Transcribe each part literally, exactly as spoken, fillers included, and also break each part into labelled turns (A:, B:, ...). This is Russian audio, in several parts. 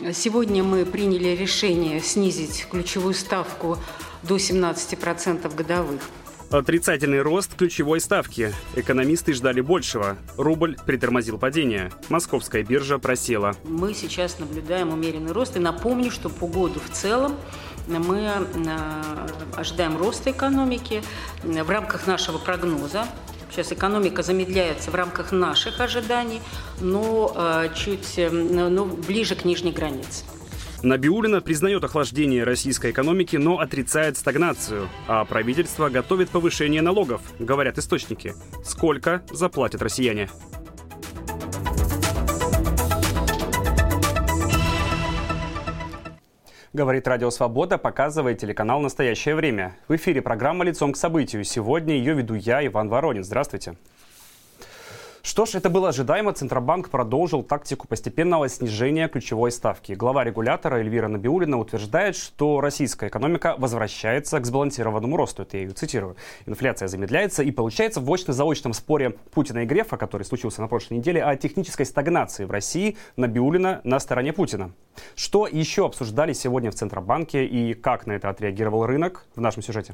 A: Сегодня мы приняли решение снизить ключевую ставку до семнадцати процентов годовых.
B: Отрицательный рост ключевой ставки. Экономисты ждали большего. Рубль притормозил падение. Московская биржа просела.
A: Мы сейчас наблюдаем умеренный рост. И напомню, что по году в целом мы ожидаем роста экономики в рамках нашего прогноза. Сейчас экономика замедляется в рамках наших ожиданий, но чуть но ближе к нижней границе.
B: Набиуллина признает охлаждение российской экономики, но отрицает стагнацию. А правительство готовит повышение налогов, говорят источники. Сколько заплатят россияне? Говорит Радио Свобода, показывает телеканал «Настоящее время». В эфире программа «Лицом к событию». Сегодня ее веду я, Иван Воронин. Здравствуйте. Что ж, это было ожидаемо. Центробанк продолжил тактику постепенного снижения ключевой ставки. Глава регулятора Эльвира Набиуллина утверждает, что российская экономика возвращается к сбалансированному росту. Это я ее цитирую. Инфляция замедляется, и получается в очно-заочном споре Путина и Грефа, который случился на прошлой неделе, о технической стагнации в России, Набиуллина на стороне Путина. Что еще обсуждали сегодня в Центробанке и как на это отреагировал рынок, в нашем сюжете.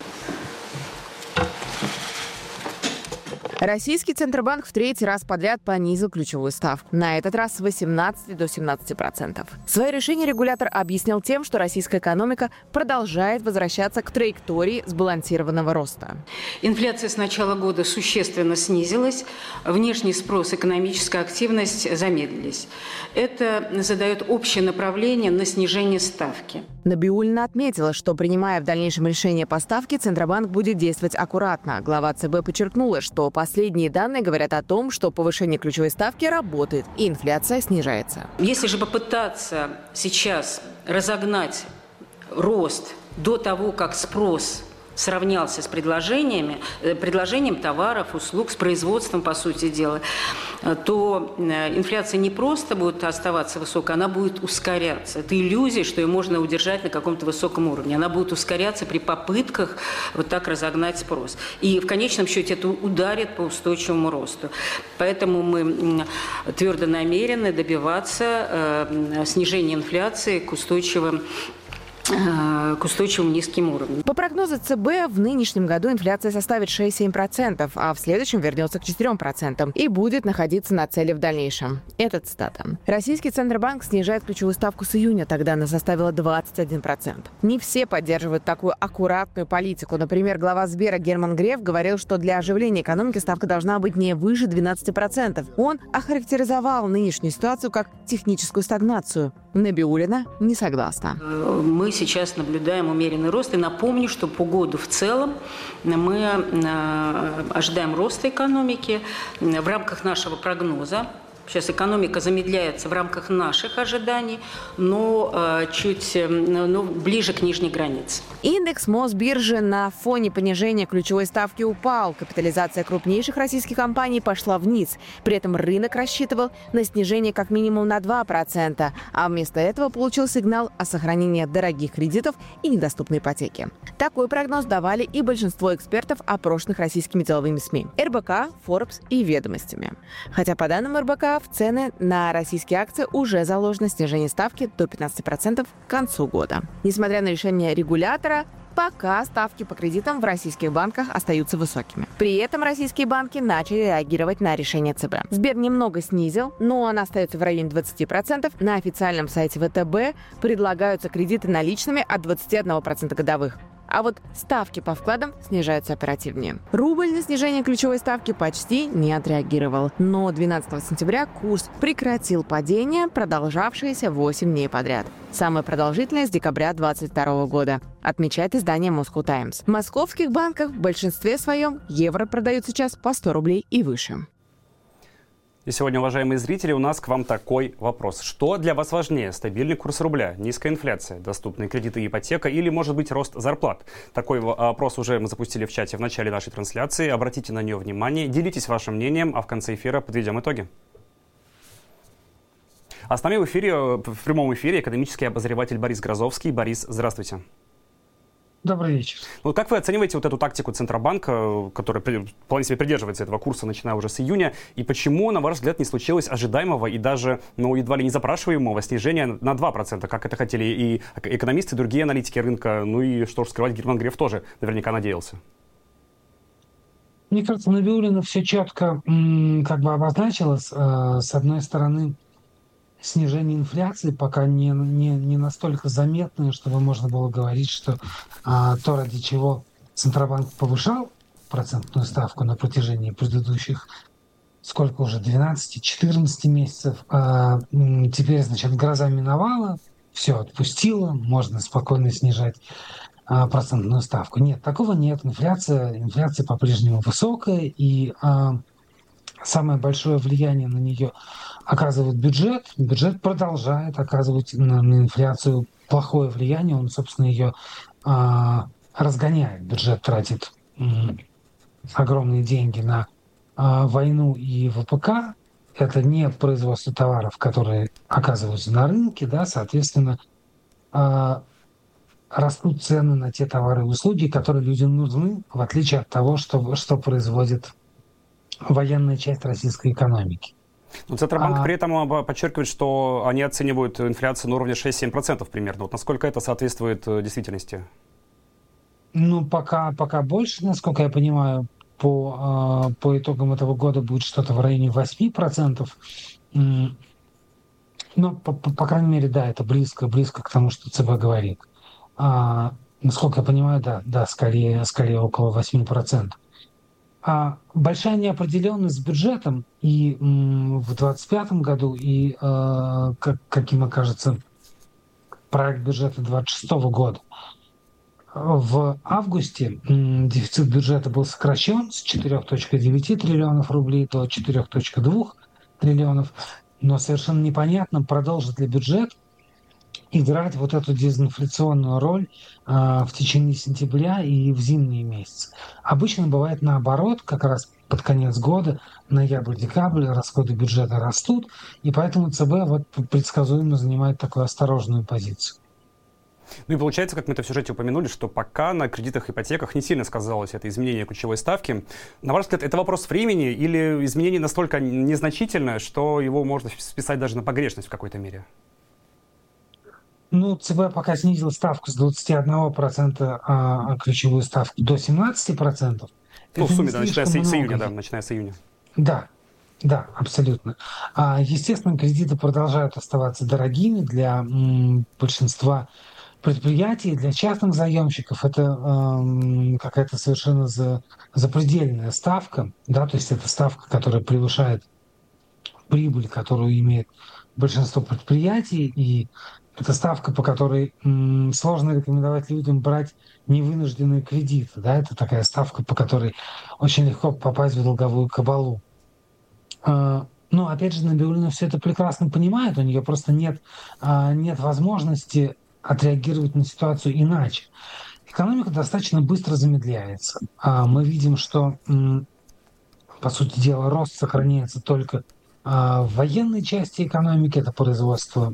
C: Российский Центробанк в третий раз подряд понизил ключевую ставку. На этот раз с восемнадцати до семнадцати процентов. Свое решение регулятор объяснил тем, что российская экономика продолжает возвращаться к траектории сбалансированного роста.
A: Инфляция с начала года существенно снизилась, внешний спрос, экономическая активность замедлились. Это задает общее направление на снижение ставки.
C: Набиуллина отметила, что, принимая в дальнейшем решение по ставке, Центробанк будет действовать аккуратно. Глава ЦБ подчеркнула, что последние данные говорят о том, что повышение ключевой ставки работает, и инфляция снижается.
A: Если же попытаться сейчас разогнать рост до того, как спрос сравнялся с предложениями, предложением товаров, услуг, с производством, по сути дела, то инфляция не просто будет оставаться высокой, она будет ускоряться. Это иллюзия, что ее можно удержать на каком-то высоком уровне. Она будет ускоряться при попытках вот так разогнать спрос. И в конечном счете это ударит по устойчивому росту. Поэтому мы твердо намерены добиваться снижения инфляции к устойчивым к устойчивым низким уровням.
C: По прогнозу ЦБ, в нынешнем году инфляция составит шесть-семь процентов, а в следующем вернется к четырем процентам и будет находиться на цели в дальнейшем. Это цитата. Российский Центробанк снижает ключевую ставку с июня, тогда она составила двадцать один процент. Не все поддерживают такую аккуратную политику. Например, глава Сбера Герман Греф говорил, что для оживления экономики ставка должна быть не выше двенадцати процентов. Он охарактеризовал нынешнюю ситуацию как техническую стагнацию. Набиуллина не согласна.
A: Мы сейчас наблюдаем умеренный рост. И напомню, что по году в целом мы ожидаем роста экономики в рамках нашего прогноза. Сейчас экономика замедляется в рамках наших ожиданий, но э, чуть но ближе к нижней границе.
C: Индекс Мосбиржи на фоне понижения ключевой ставки упал. Капитализация крупнейших российских компаний пошла вниз. При этом рынок рассчитывал на снижение как минимум на два процента, а вместо этого получил сигнал о сохранении дорогих кредитов и недоступной ипотеки. Такой прогноз давали и большинство экспертов, опрошенных российскими деловыми СМИ. эр бэ ка, Forbes и Ведомостями. Хотя по данным эр бэ ка, в цены на российские акции уже заложено снижение ставки до пятнадцати процентов к концу года. Несмотря на решение регулятора, пока ставки по кредитам в российских банках остаются высокими. При этом российские банки начали реагировать на решение ЦБ. Сбер немного снизил, но он остается в районе двадцати процентов. На официальном сайте вэ тэ бэ предлагаются кредиты наличными от двадцати одного процента годовых. А вот ставки по вкладам снижаются оперативнее. Рубль на снижение ключевой ставки почти не отреагировал. Но двенадцатого сентября курс прекратил падение, продолжавшееся восемь дней подряд. Самое продолжительное с декабря двадцать второго года, отмечает издание Moscow Times. В московских банках в большинстве своем евро продают сейчас по сто рублей и выше.
B: И сегодня, уважаемые зрители, у нас к вам такой вопрос. Что для вас важнее? Стабильный курс рубля, низкая инфляция, доступные кредиты и ипотека или, может быть, рост зарплат? Такой вопрос уже мы запустили в чате в начале нашей трансляции. Обратите на нее внимание, делитесь вашим мнением, а в конце эфира подведем итоги. А с нами в эфире, в прямом эфире экономический обозреватель Борис Грозовский. Борис, здравствуйте.
D: Добрый вечер.
B: Ну, как вы оцениваете вот эту тактику Центробанка, которая вполне себе придерживается этого курса, начиная уже с июня, и почему, на ваш взгляд, не случилось ожидаемого и даже, ну, едва ли не запрашиваемого снижения на два процента, как это хотели и экономисты, и другие аналитики рынка, ну и, что ж скрывать, Герман Греф тоже наверняка надеялся?
D: Мне кажется, Набиуллина все четко м, как бы обозначилось. Э, с одной стороны, снижение инфляции пока не, не, не настолько заметное, чтобы можно было говорить, что а, то, ради чего Центробанк повышал процентную ставку на протяжении предыдущих, сколько уже, двенадцать-четырнадцать месяцев, а, м, теперь, значит, гроза миновала, все отпустило, можно спокойно снижать а, процентную ставку. Нет, такого нет. Инфляция, инфляция по-прежнему высокая, и а, самое большое влияние на нее оказывает бюджет. Бюджет продолжает оказывать на, на инфляцию плохое влияние. Он, собственно, ее а, разгоняет. Бюджет тратит м, огромные деньги на а, войну и ВПК. Это не производство товаров, которые оказываются на рынке, да, соответственно, а, растут цены на те товары и услуги, которые людям нужны, в отличие от того, что, что производит военная часть российской экономики.
B: Но Центробанк
D: а...
B: при этом подчеркивает, что они оценивают инфляцию на уровне шесть-семь процентов примерно. Вот насколько это соответствует действительности?
D: Ну, пока, пока больше, насколько я понимаю, по, по итогам этого года будет что-то в районе восемь процентов. Ну, по, по, по крайней мере, да, это близко, близко к тому, что ЦБ говорит. А, насколько я понимаю, да, да, скорее, скорее около восемь процентов. А большая неопределенность с бюджетом и м, в двадцать пятом году, и, э, как, каким окажется проект бюджета двадцать шестого года. В августе м, дефицит бюджета был сокращен с четыре целых девять десятых триллионов рублей до четыре целых два десятых триллионов, но совершенно непонятно, продолжит ли бюджет играть вот эту дезинфляционную роль э, в течение сентября и в зимние месяцы. Обычно бывает наоборот, как раз под конец года, ноябрь-декабрь, расходы бюджета растут, и поэтому ЦБ вот предсказуемо занимает такую осторожную позицию.
B: Ну и получается, как мы это в сюжете упомянули, что пока на кредитах и ипотеках не сильно сказалось это изменение ключевой ставки. На ваш взгляд, это вопрос времени или изменение настолько незначительное, что его можно списать даже на погрешность в какой-то мере?
D: Ну, ЦБ пока снизил ставку с двадцати одного процента, а ключевую ставку до семнадцати процентов.
B: Ну,
D: это
B: в сумме, да, начиная с, с июня, да, начиная с июня.
D: Да, да, абсолютно. А, естественно, кредиты продолжают оставаться дорогими для м, большинства предприятий, для частных заемщиков. Это м, какая-то совершенно за, запредельная ставка, да, то есть это ставка, которая превышает прибыль, которую имеет большинство предприятий, и это ставка, по которой м, сложно рекомендовать людям брать невынужденные кредиты. Да? Это такая ставка, по которой очень легко попасть в долговую кабалу. А, но, опять же, Набиуллина все это прекрасно понимает. У нее просто нет, а, нет возможности отреагировать на ситуацию иначе. Экономика достаточно быстро замедляется. А, мы видим, что, м, по сути дела, рост сохраняется только а, в военной части экономики. Это производство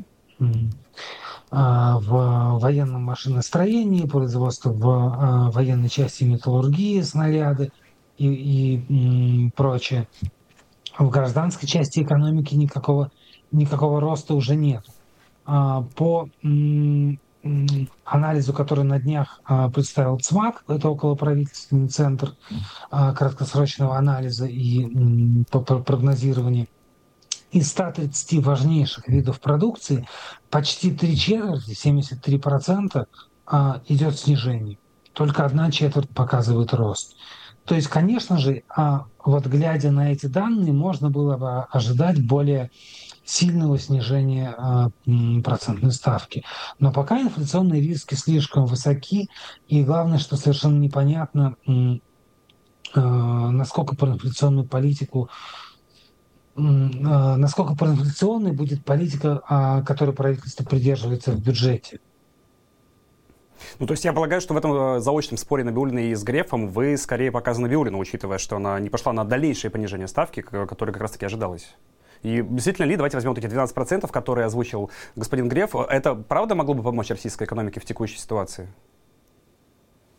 D: в военном машиностроении, производство в военной части металлургии, снаряды и, и, и прочее. В гражданской части экономики никакого, никакого роста уже нет. По анализу, который на днях представил ЦМАК, это околоправительственный центр краткосрочного анализа и прогнозирования, из ста тридцати важнейших видов продукции почти три четверти, семьдесят три процента, идет снижение. Только одна четверть показывает рост. То есть, конечно же, вот глядя на эти данные, можно было бы ожидать более сильного снижения процентной ставки. Но пока инфляционные риски слишком высоки, и главное, что совершенно непонятно, насколько проинфляционную политику насколько проинфляционной будет политика, которой правительство придерживается в бюджете.
B: Ну, то есть я полагаю, что в этом заочном споре Набиуллиной с Грефом вы скорее показаны Набиуллину, учитывая, что она не пошла на дальнейшее понижение ставки, которое как раз-таки ожидалось. И действительно ли, давайте возьмем вот эти двенадцать процентов, которые озвучил господин Греф, это правда могло бы помочь российской экономике в текущей ситуации?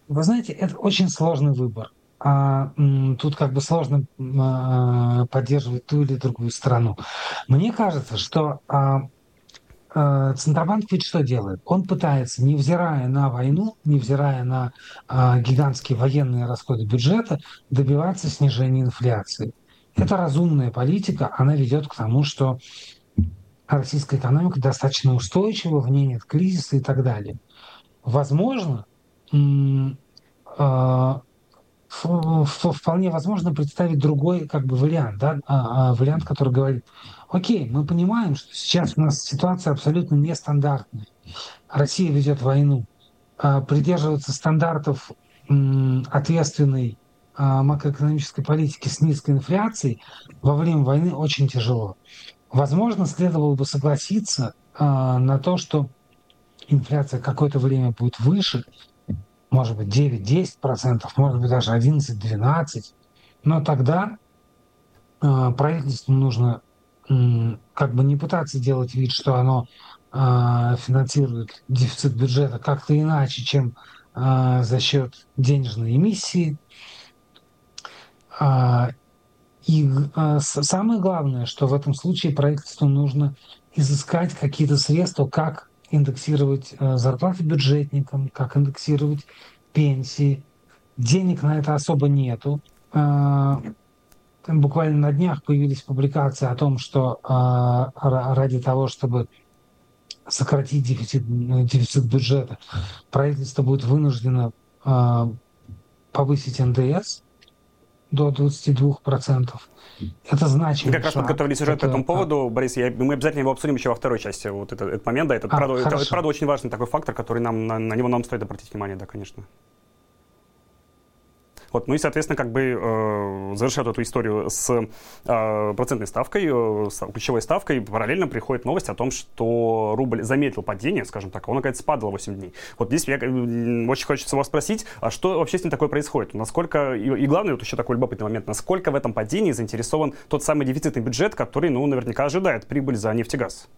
D: Вы знаете, это очень сложный выбор. А, м, тут как бы сложно м, а, поддерживать ту или другую страну. Мне кажется, что а, а, Центробанк ведь что делает? Он пытается, невзирая на войну, невзирая на а, гигантские военные расходы бюджета, добиваться снижения инфляции. Это разумная политика, она ведет к тому, что российская экономика достаточно устойчива, в ней нет кризиса и так далее. Возможно, м, а, ф- ф- вполне возможно представить другой как бы вариант, да, а, а, вариант, который говорит: окей, мы понимаем, что сейчас у нас ситуация абсолютно нестандартная. Россия ведет войну. А придерживаться стандартов м, ответственной а, макроэкономической политики с низкой инфляцией во время войны очень тяжело. Возможно, следовало бы согласиться а, на то, что инфляция какое-то время будет выше, может быть, девять-десять процентов, может быть, даже одиннадцать-двенадцать. Но тогда э, правительству нужно м, как бы не пытаться делать вид, что оно э, финансирует дефицит бюджета как-то иначе, чем э, за счет денежной эмиссии. А, и э, с- самое главное, что в этом случае правительству нужно изыскать какие-то средства, как индексировать э, зарплаты бюджетникам, как индексировать пенсии. Денег на это особо нету. А, там буквально на днях появились публикации о том, что а, ра- ради того, чтобы сократить дефицит, м, дефицит бюджета, правительство будет вынуждено а, повысить эн дэ эс до двадцати двух процентов. Это
B: Мы
D: значимый
B: как раз
D: шаг.
B: подготовили сюжет по
D: Это,
B: этому поводу, Борис, я, мы обязательно его обсудим еще во второй части, вот этот, этот момент, да, это,
D: а,
B: правда, это, это
D: хорошо.
B: правда очень важный такой фактор, который нам, на, на него нам стоит обратить внимание, да, конечно. Вот, ну и, соответственно, как бы э, завершая эту историю с э, процентной ставкой, э, с ключевой ставкой, параллельно приходит новость о том, что рубль заметил падение, скажем так, он, наконец, падал восемь дней. Вот здесь я, э, очень хочется вас спросить, а что вообще с ним такое происходит? Насколько, и, и главное, вот еще такой любопытный момент, насколько в этом падении заинтересован тот самый дефицитный бюджет, который, ну, наверняка ожидает прибыль за нефть и газ?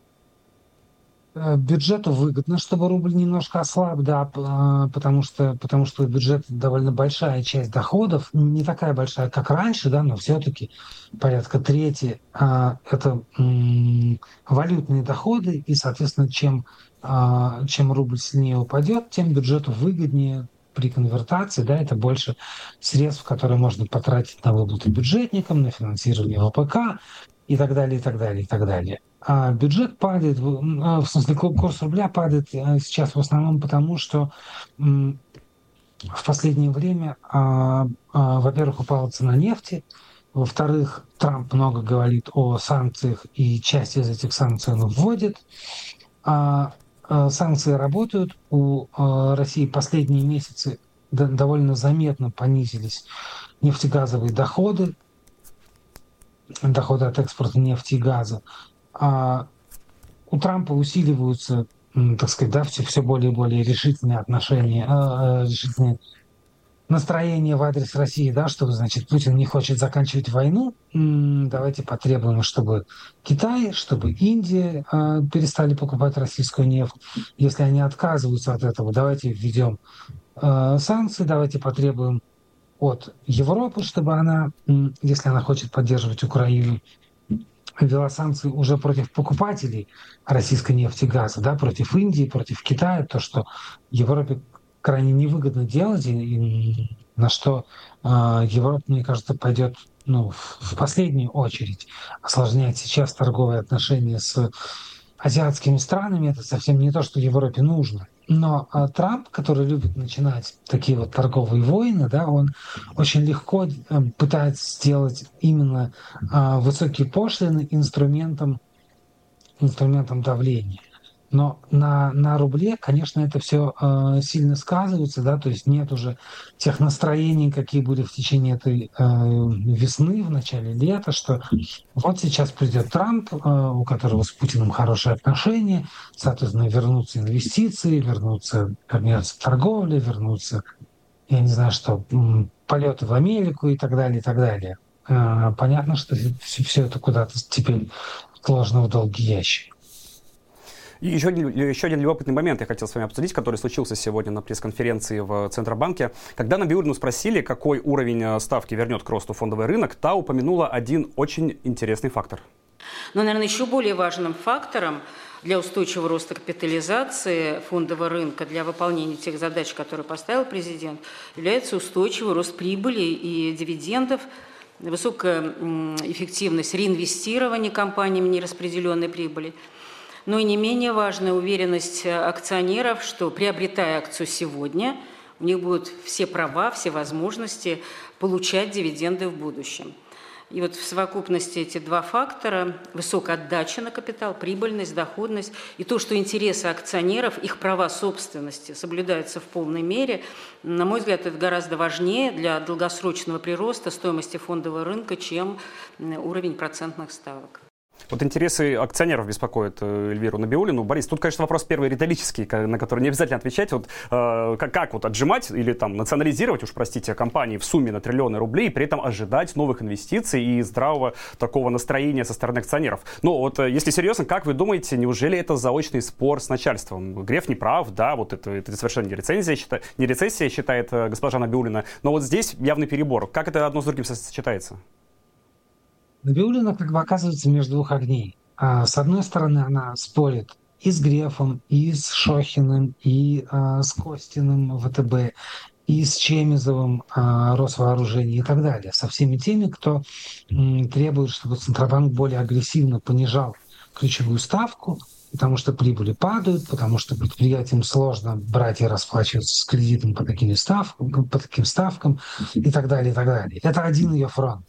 D: Э, Бюджету выгодно, чтобы рубль немножко ослаб, да, п- а, потому что, потому что бюджет довольно большая часть доходов, не такая большая, как раньше, да, но все-таки порядка трети а, это м, валютные доходы, и, соответственно, чем, а, чем рубль сильнее упадет, тем бюджету выгоднее при конвертации, да, это больше средств, которые можно потратить на выплаты бюджетникам, на финансирование вэ пэ ка и так далее, и так далее, и так далее. А бюджет падает, в м, а, в смысле ку- курс рубля падает э, сейчас в основном потому, что м, в последнее время, а, а, во-первых, упала цена нефти, во-вторых, Трамп много говорит о санкциях, и часть из этих санкций он вводит. А, а, санкции работают. У а, России последние месяцы д- довольно заметно понизились нефтегазовые доходы, доходы от экспорта нефти и газа. А у Трампа усиливаются, м, так сказать, да, все, все более и более решительные отношения, э, э, решительные настроения в адрес России, да, что, значит, Путин не хочет заканчивать войну, м, давайте потребуем, чтобы Китай, чтобы Индия э, перестали покупать российскую нефть. Если они отказываются от этого, давайте введем э, санкции, давайте потребуем от Европы, чтобы она, м, если она хочет поддерживать Украину, ввела санкции уже против покупателей российской нефти и газа, да, против Индии, против Китая, то, что Европе крайне невыгодно делать, и, и на что э, Европа, мне кажется, пойдет ну, в, в последнюю очередь осложнять сейчас торговые отношения с азиатскими странами. Это совсем не то, что Европе нужно. Но а, Трамп, который любит начинать такие вот торговые войны, да, он очень легко э, пытается сделать именно а, высокие пошлины инструментом, инструментом давления. Но на, на рубле, конечно, это все э, сильно сказывается, да, то есть нет уже тех настроений, какие были в течение этой э, весны, в начале лета, что вот сейчас придет Трамп, э, у которого с Путиным хорошие отношения, соответственно, вернутся инвестиции, вернутся, вернется торговля, вернутся, я не знаю что, м, полеты в Америку и так далее, и так далее. Э, понятно, что все, все это куда-то теперь отложено в долгий ящик.
B: И еще, еще один любопытный момент я хотел с вами обсудить, который случился сегодня на пресс-конференции в Центробанке. Когда Набиуллину спросили, какой уровень ставки вернет к росту фондовый рынок, та упомянула один очень интересный фактор.
A: Но, наверное, еще более важным фактором для устойчивого роста капитализации фондового рынка, для выполнения тех задач, которые поставил президент, является устойчивый рост прибыли и дивидендов, высокая эффективность реинвестирования компаниями нераспределенной прибыли. Но и не менее важная уверенность акционеров, что, приобретая акцию сегодня, у них будут все права, все возможности получать дивиденды в будущем. И вот в совокупности эти два фактора – высокая отдача на капитал, прибыльность, доходность, и то, что интересы акционеров, их права собственности соблюдаются в полной мере, на мой взгляд, это гораздо важнее для долгосрочного прироста стоимости фондового рынка, чем уровень процентных ставок.
B: Вот интересы акционеров беспокоят Эльвиру Набиуллину. Борис, тут, конечно, вопрос первый риторический, на который не обязательно отвечать. Вот, э, как, как вот отжимать или там национализировать, уж простите, компании в сумме на триллионы рублей, и при этом ожидать новых инвестиций и здравого такого настроения со стороны акционеров. Но вот, если серьезно, как вы думаете, неужели это заочный спор с начальством? Греф не прав, да, вот это, это совершенно не рецензия, считает, не рецессия, считает госпожа Набиуллина, но вот здесь явный перебор. Как это одно с другим сочетается?
D: Набиуллина как бы оказывается между двух огней. А, с одной стороны, она спорит и с Грефом, и с Шохиным, и а, с Костиным ВТБ, и с Чемизовым а, Росвооружение и так далее. Со всеми теми, кто м, требует, чтобы Центробанк более агрессивно понижал ключевую ставку, потому что прибыли падают, потому что предприятиям сложно брать и расплачиваться с кредитом по таким ставкам, по таким ставкам и так далее, и так далее. Это один ее фронт.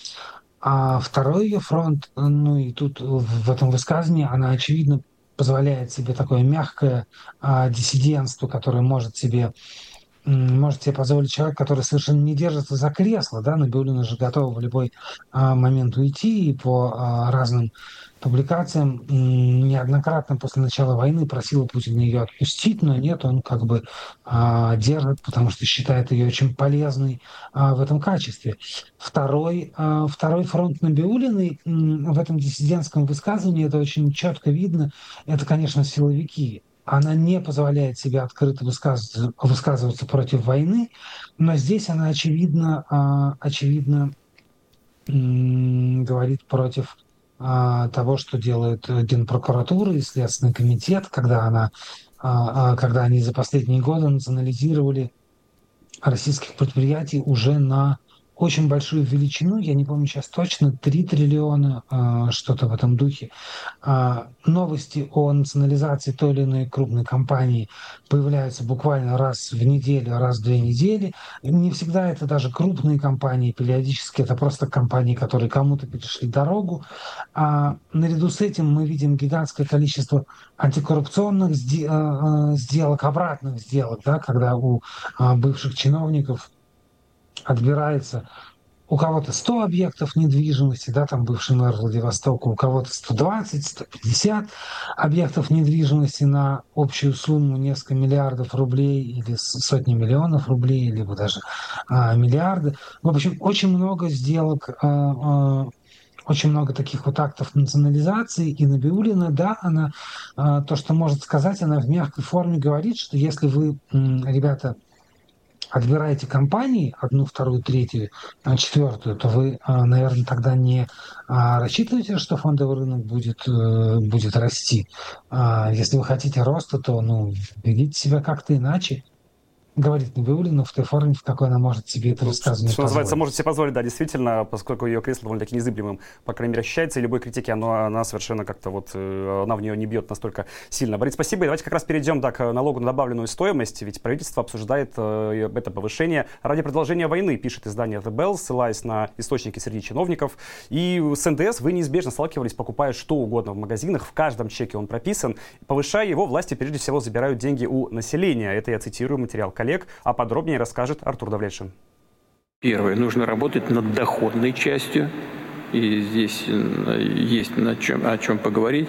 D: А второй ее фронт, ну и тут в этом высказывании она, очевидно, позволяет себе такое мягкое а, диссидентство, которое может себе, может себе позволить человек, который совершенно не держится за кресло. Да? Набиуллина же готова в любой а, момент уйти, и по а, разным публикациям неоднократно после начала войны просила Путина ее отпустить, но нет, он как бы а, держит, потому что считает ее очень полезной а, в этом качестве. Второй, а, второй фронт Набиуллиной в этом диссидентском высказывании, это очень четко видно, это, конечно, силовики. Она не позволяет себе открыто высказываться, высказываться против войны, но здесь она, очевидно, а, очевидно м- говорит против того, что делает Генпрокуратура и Следственный комитет, когда, она, когда они за последние годы национализировали российских предприятий уже на очень большую величину, я не помню сейчас точно, три триллиона, что-то в этом духе. Новости о национализации той или иной крупной компании появляются буквально раз в неделю, раз в две недели. Не всегда это даже крупные компании, периодически это просто компании, которые кому-то перешли дорогу. А наряду с этим мы видим гигантское количество антикоррупционных сделок, обратных сделок, да, когда у бывших чиновников отбирается у кого-то сто объектов недвижимости, да, там бывший мэр Владивостока, у кого-то сто двадцать - сто пятьдесят объектов недвижимости на общую сумму несколько миллиардов рублей или сотни миллионов рублей, либо даже а, миллиарды. В общем, очень много сделок, а, а, очень много таких вот актов национализации, и Набиуллина, да, она а, то, что может сказать, она в мягкой форме говорит, что если вы, ребята, отбираете компании, одну, вторую, третью, четвертую, то вы, наверное, тогда не рассчитываете, что фондовый рынок будет, будет расти. Если вы хотите роста, то ну, ведите себя как-то иначе. Говорит Набиуллина в той форме, в какой она может себе это высказывание
B: Что
D: позволить.
B: называется, может себе позволить, да, действительно, поскольку ее кресло довольно-таки незыблемым, по крайней мере, ощущается, и любой критики, оно, она совершенно как-то вот, она в нее не бьет настолько сильно. Борис, спасибо, и давайте как раз перейдем, да, к налогу на добавленную стоимость, ведь правительство обсуждает э, это повышение ради продолжения войны, пишет издание The Bell, ссылаясь на источники среди чиновников, и с эн дэ эс вы неизбежно сталкивались, покупая что угодно в магазинах, в каждом чеке он прописан, повышая его, власти прежде всего забирают деньги у населения, это я цитирую материал коллег, а подробнее расскажет Артур Давлетшин.
E: Первое. Нужно работать над доходной частью и здесь есть на чем, о чем поговорить,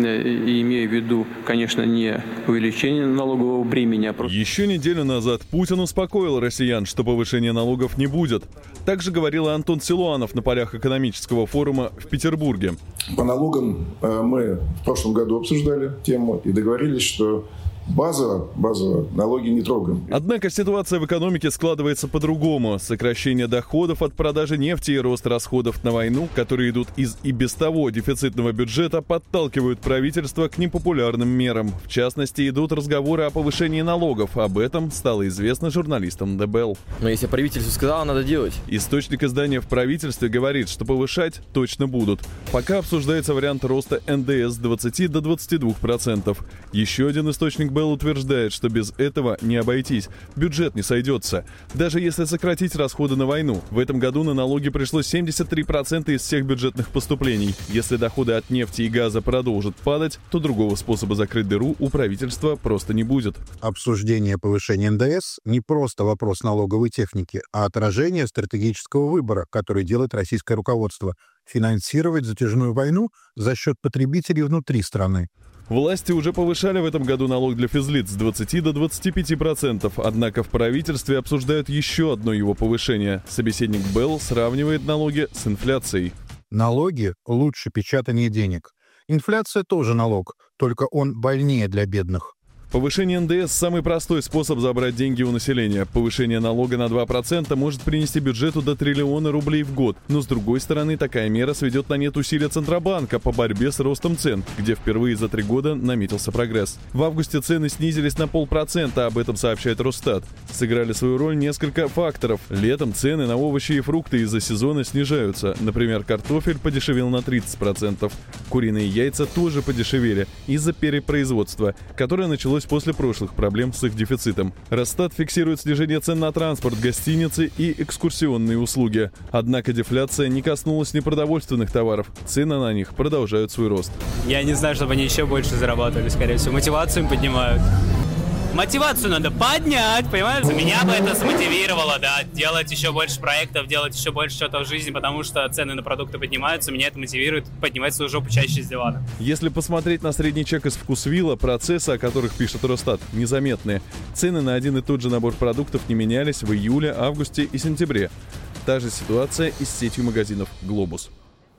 E: и имею в виду, конечно, не увеличение налогового бремени, а просто...
F: Еще неделю назад Путин успокоил россиян, что повышения налогов не будет. Также говорил и Антон Силуанов на полях экономического форума в Петербурге.
G: По налогам мы в прошлом году обсуждали тему и договорились, что Базово, базово налоги не трогаем.
F: Однако ситуация в экономике складывается по-другому. Сокращение доходов от продажи нефти и рост расходов на войну, которые идут из и без того дефицитного бюджета, подталкивают правительство к непопулярным мерам. В частности, идут разговоры о повышении налогов. Об этом стало известно журналистам дэ бэ эл.
H: Но если правительство сказало, надо делать.
F: Источник издания в правительстве говорит, что повышать точно будут. Пока обсуждается вариант роста эн дэ эс с двадцати до двадцати двух процентов. Еще один источник бэ эл утверждает, что без этого не обойтись. Бюджет не сойдется. Даже если сократить расходы на войну. В этом году на налоги пришло семьдесят три процента из всех бюджетных поступлений. Если доходы от нефти и газа продолжат падать, то другого способа закрыть дыру у правительства просто не будет.
I: Обсуждение повышения эн дэ эс не просто вопрос налоговой техники, а отражение стратегического выбора, который делает российское руководство – финансировать затяжную войну за счет потребителей внутри страны.
F: Власти уже повышали в этом году налог для физлиц с двадцати до двадцати пяти процентов, однако в правительстве обсуждают еще одно его повышение. Собеседник бэ эл сравнивает налоги с инфляцией.
I: Налоги лучше печатания денег. Инфляция тоже налог, только он больнее для бедных.
F: Повышение эн дэ эс – самый простой способ забрать деньги у населения. Повышение налога на два процента может принести бюджету до триллиона рублей в год. Но, с другой стороны, такая мера сведет на нет усилия Центробанка по борьбе с ростом цен, где впервые за три года наметился прогресс. В августе цены снизились на полпроцента, об этом сообщает Росстат. Сыграли свою роль несколько факторов. Летом цены на овощи и фрукты из-за сезона снижаются. Например, картофель подешевел на тридцать процентов. Куриные яйца тоже подешевели из-за перепроизводства, которое началось после прошлых проблем с их дефицитом. Росстат фиксирует снижение цен на транспорт, гостиницы и экскурсионные услуги. Однако дефляция не коснулась непродовольственных товаров. Цены на них продолжают свой рост.
J: Я не знаю, чтобы они еще больше зарабатывали, скорее всего. Мотивацию им поднимают. Мотивацию надо поднять, понимаешь? Меня бы это смотивировало, да, делать еще больше проектов, делать еще больше чего-то в жизни, потому что цены на продукты поднимаются, меня это мотивирует поднимать свою жопу чаще с дивана.
F: Если посмотреть на средний чек из Вкусвилла, процессы, о которых пишет Росстат, незаметные. Цены на один и тот же набор продуктов не менялись в июле, августе и сентябре. Та же ситуация и с сетью магазинов «Глобус».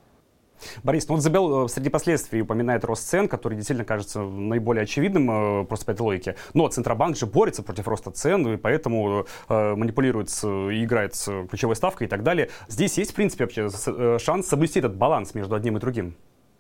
B: Борис, ну вот Забел среди последствий упоминает рост цен, который действительно кажется наиболее очевидным просто по этой логике. Но Центробанк же борется против роста цен, и поэтому э, манипулирует и играет с ключевой ставкой и так далее. Здесь есть, в принципе, вообще шанс соблюсти этот баланс между одним и другим?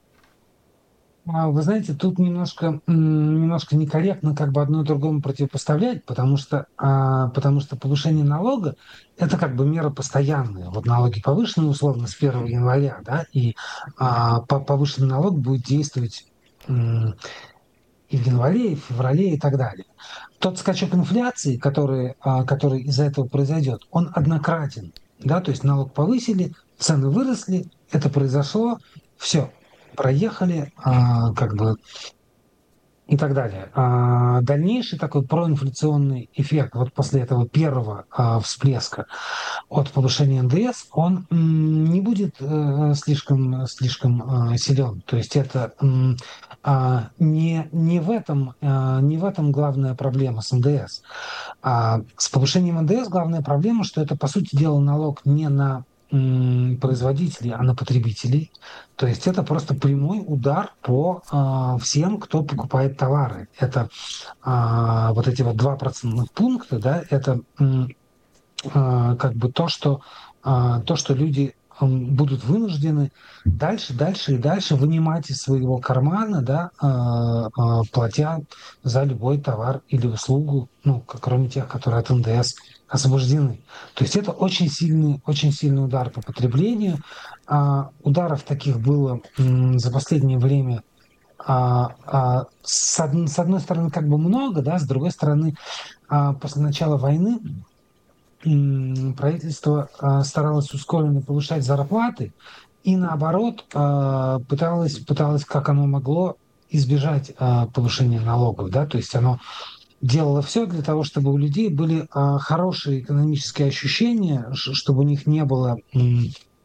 D: Вы знаете, тут немножко, немножко некорректно как бы одно другому противопоставлять, потому что, потому что повышение налога – это как бы мера постоянная. Вот налоги повышены условно с первого января, да, и повышенный налог будет действовать и в январе, и в феврале, и так далее. Тот скачок инфляции, который, который из-за этого произойдет, он однократен. Да, то есть налог повысили, цены выросли, это произошло, все. Проехали, а, как бы, и так далее. А, дальнейший такой проинфляционный эффект вот после этого первого а, всплеска от повышения эн дэ эс, он м, не будет а, слишком, слишком а, силен. То есть это м, а, не, не, в этом, а, не в этом главная проблема с эн дэ эс. А, с повышением эн дэ эс главная проблема, что это, по сути дела, налог не на производителей, а на потребителей. То есть это просто прямой удар по э, всем, кто покупает товары. Это э, вот эти вот два процентных пункта, да, это э, как бы то, что, э, то, что люди э, будут вынуждены дальше, дальше и дальше вынимать из своего кармана, да, э, э, платя за любой товар или услугу, ну, кроме тех, которые от эн дэ эс освобождены. То есть это очень сильный, очень сильный удар по потреблению. А, ударов таких было м, за последнее время а, а, с, од- с одной стороны как бы много, да, с другой стороны а, после начала войны м, правительство а, старалось ускоренно повышать зарплаты и наоборот а, пыталось, пыталось, как оно могло, избежать а, повышения налогов, да, то есть оно делала все для того, чтобы у людей были а, хорошие экономические ощущения, ш- чтобы у них не было м,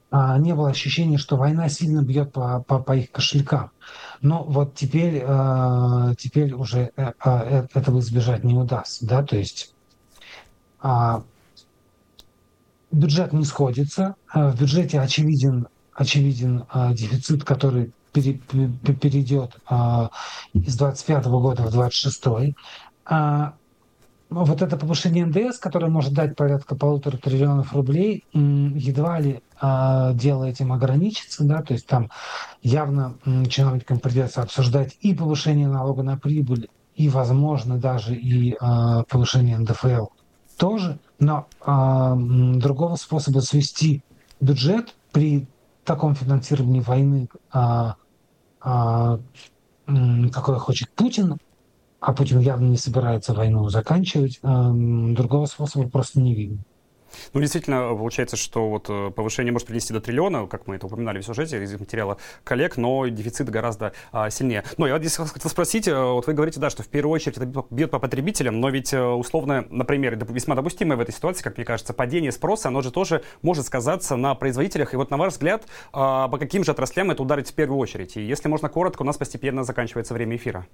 D: а, не было ощущения, что война сильно бьет по, по, по их кошелькам. Но вот теперь, а, теперь уже а, а, этого избежать не удастся. Да? То есть а, бюджет не сходится, а в бюджете очевиден, очевиден а, дефицит, который пере, перейдет а, из двадцать пятого года в двадцать шестой. А, вот это повышение эн дэ эс, которое может дать порядка полутора триллионов рублей, едва ли а, дело этим ограничится, да, то есть там явно м, чиновникам придется обсуждать и повышение налога на прибыль, и, возможно, даже и а, повышение эн дэ эф эл тоже, но а, м, другого способа свести бюджет при таком финансировании войны, а, а, м, какое хочет Путин, а Путин явно не собирается войну заканчивать, другого способа просто не видно.
B: Ну, действительно, получается, что вот повышение может принести до триллиона, как мы это упоминали в сюжете из материала коллег, но дефицит гораздо а, сильнее. Но я вот здесь хотел спросить, вот вы говорите, да, что в первую очередь это бьет по потребителям, но ведь условно, например, весьма допустимое в этой ситуации, как мне кажется, падение спроса, оно же тоже может сказаться на производителях. И вот на ваш взгляд, а, по каким же отраслям это ударит в первую очередь? И если можно коротко, у нас постепенно заканчивается время эфира.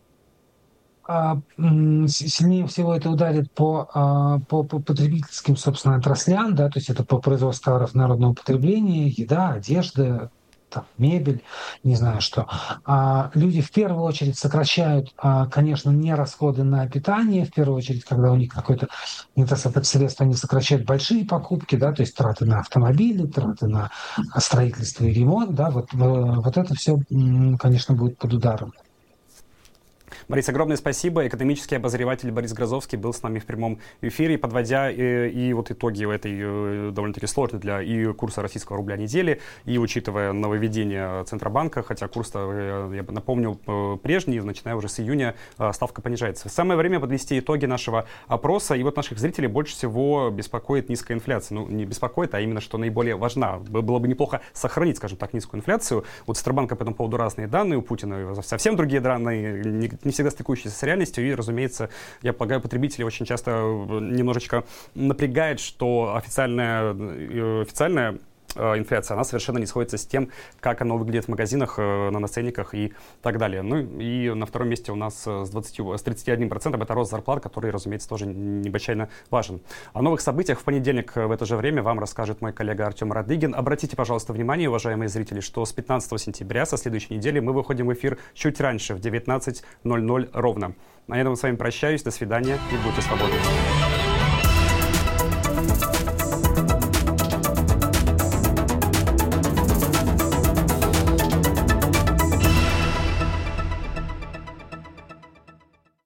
D: Сильнее всего это ударит по, по, по потребительским, собственно, отраслям, да, то есть это по производству товаров народного потребления, еда, одежда, там, мебель, не знаю что. А люди в первую очередь сокращают, конечно, не расходы на питание, в первую очередь, когда у них какой-то недостаток средств, они сокращают большие покупки, да, то есть траты на автомобили, траты на строительство и ремонт, да, вот, вот это все, конечно, будет под ударом.
B: Борис, огромное спасибо. Экономический обозреватель Борис Грозовский был с нами в прямом эфире, подводя и, и вот итоги этой довольно-таки сложной для и курса российского рубля недели, и учитывая нововведение Центробанка, хотя курс-то, я бы напомнил, прежний, начиная уже с июня, ставка понижается. Самое время подвести итоги нашего опроса, и вот наших зрителей больше всего беспокоит низкая инфляция. Ну, не беспокоит, а именно, что наиболее важна. Было бы неплохо сохранить, скажем так, низкую инфляцию. У Центробанка по этому поводу разные данные, у Путина совсем другие данные, не, не всегда стыкующиеся с реальностью, и, разумеется, я полагаю, потребители очень часто немножечко напрягает, что официальная, официальная инфляция, она совершенно не сходится с тем, как оно выглядит в магазинах, на наценниках и так далее. Ну и на втором месте у нас с, двадцатью, с тридцатью одним процентом это рост зарплат, который, разумеется, тоже необычайно важен. О новых событиях в понедельник в это же время вам расскажет мой коллега Артем Радыгин. Обратите, пожалуйста, внимание, уважаемые зрители, что с пятнадцатого сентября, со следующей недели, мы выходим в эфир чуть раньше, в девятнадцать ноль ноль ровно. На этом с вами прощаюсь, до свидания и будьте свободны.